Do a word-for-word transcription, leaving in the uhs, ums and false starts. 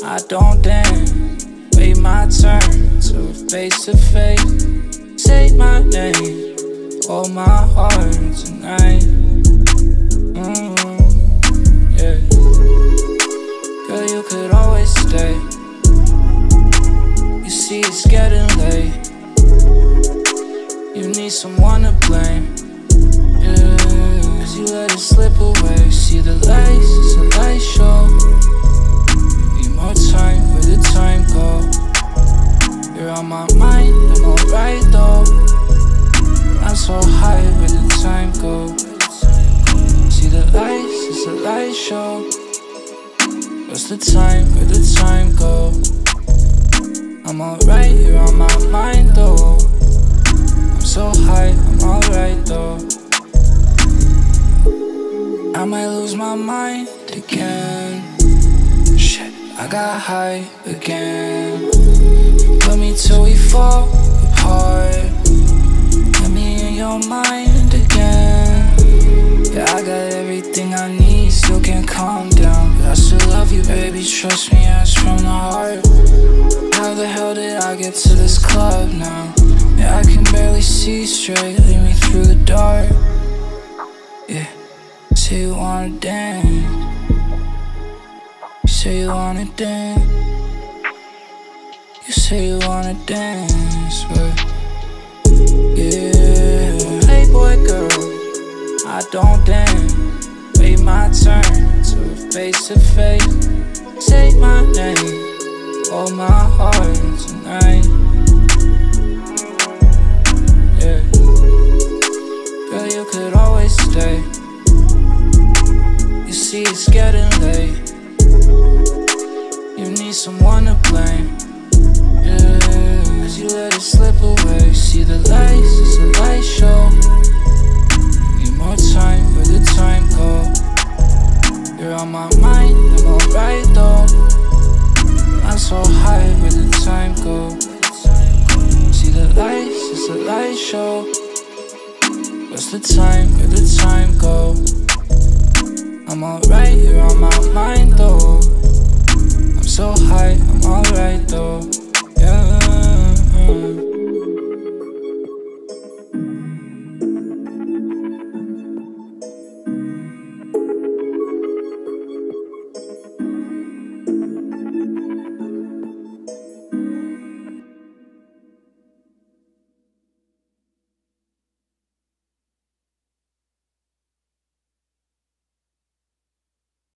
I don't dance, wait my turn to face to face. Say my name, hold my heart tonight. mm, Yeah, girl, you could always stay. You see it's getting late. You need someone to blame. Yeah, cause you let it slip away. See the lights, it's a light show. Need more time, where the time go? You're on my mind, I'm alright though. I'm so high, where the time go? See the lights, it's a light show. What's the time, where the time go? I'm alright, you're on my mind though. I'm so high, I'm alright though. I might lose my mind again. Shit, I got high again. Put me till we fall apart. Put me in your mind again. Yeah, I got everything I need, still can't calm down. But I still love you, baby, trust me, it's from the heart. How the hell did I get to this club now? Yeah, I can barely see straight, lead me through the dark. Yeah, say you wanna dance. You say you wanna dance. You say you wanna dance, but yeah. Playboy girl, I don't dance. Wait my turn to face to face. Say my name, hold my heart tonight. Yeah, girl, you could always stay. You see it's getting late. You need someone to blame. Yeah, cause you let it slip away. See the lights, it's a light show. Need more time, where the time go? You're on my mind,